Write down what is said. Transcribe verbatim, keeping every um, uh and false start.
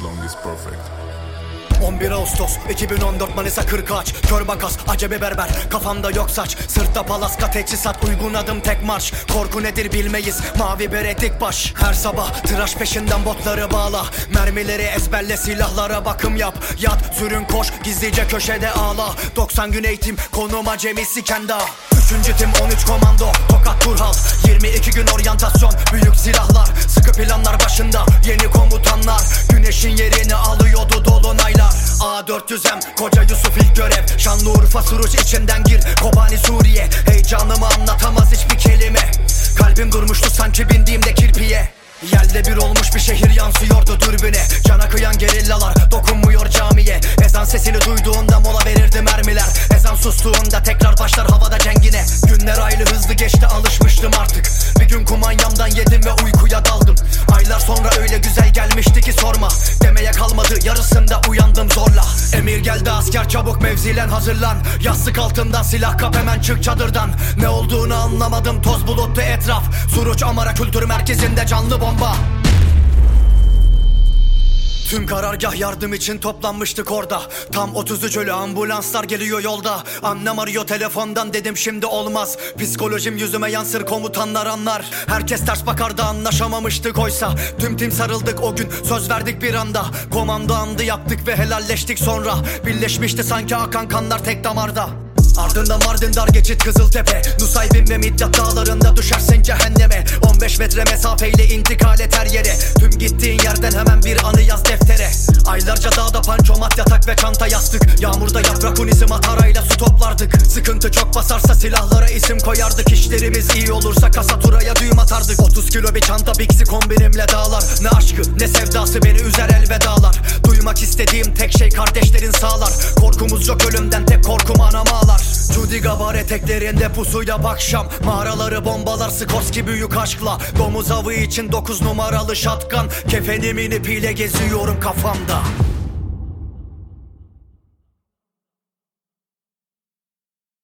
song is perfect. on bir Ağustos iki bin on dört Manisa Kırkağaç. Kör makas, acemi berber, kafamda yok saç. Sırtta palaska teçhizat, uygun adım tek marş. Korku nedir bilmeyiz, mavi bere dik baş. Her sabah tıraş peşinden botları bağla. Mermileri ezberle, silahlara bakım yap. Yat, sürün, koş, gizlice köşede ağla. doksan gün eğitim, konum acemi Sikenda. Üçüncü tim on üç komando, Tokat Turhal. Yirmi iki gün oryantasyon, büyük silahlar. Sıkı planlar başında, yeni komutanlar. Güneşin yerini alıyordu dolunaylar. A dört yüz M, koca Yusuf ilk görev. Şanlıurfa Suruç içinden gir, Kobani Suriye. Heyecanımı anlatamaz hiçbir kelime. Kalbim durmuştu sanki bindiğimde kirpiye. Yelde bir olmuş bir şehir yansıyordu dürbüne. Cana kıyan gerillalar dokunmuyor camiye. Ezan sesini duyduğunda mola verirdi mermiler. Ezan sustuğunda tekrar başlar havada cengine. Günler aylı hızlı geçti, alışmıştım artık. Bir gün kumanyamdan yedim ve uykuya daldım. Aylar sonra öyle güzel gelmişti ki sorma. Demeye kalmadı, yarısında uyandım zorla. Emir geldi asker, çabuk mevzilen hazırlan. Yastık altından silah kap, hemen çık çadırdan. Ne olduğunu anlamadım, toz buluttu etraf. Suruç Amara Kültür Merkezi'nde canlı bomba. Tüm karargah yardım için toplanmıştık orada. Tam otuz üç ölü, ambulanslar geliyor yolda. Annem arıyor telefondan, dedim şimdi olmaz. Psikolojim yüzüme yansır, komutanlar anlar. Herkes ters bakardı, anlaşamamıştık oysa. Tüm tim sarıldık o gün, söz verdik bir anda. Komando andı yaptık ve helalleştik sonra. Birleşmişti sanki akan kanlar tek damarda. Ardından Mardin dar geçit Kızıltepe. Nusaybin ve Midyat dağlarında düşersin cehenneme. On beş metre mesafeyle intikal et her yere. Tüm gittiğin yerden hemen bir anı yaz deftere. Aylarca dağda pançomat, yatak ve çanta yastık. Yağmurda yaprak unisi matarayla su toplardık. Sıkıntı çok basarsa silahlara isim koyardık. İşlerimiz iyi olursa kasaturaya düğüm atardık. Otuz kilo bir çanta biksi kombinimle dağlar. Ne aşkı ne sevdası beni üzer elvedalar. Duymak istediğim tek şey kardeşlerin sağlar. Korkumuz yok ölümden, tek korkum anam ağlar. Judy Gabar eteklerinde pusuya akşam. Mağaraları bombalar Skorsky büyük aşkla. Domuz avı için dokuz numaralı şatkan. Kefenim inip ile geziyorum kafamda.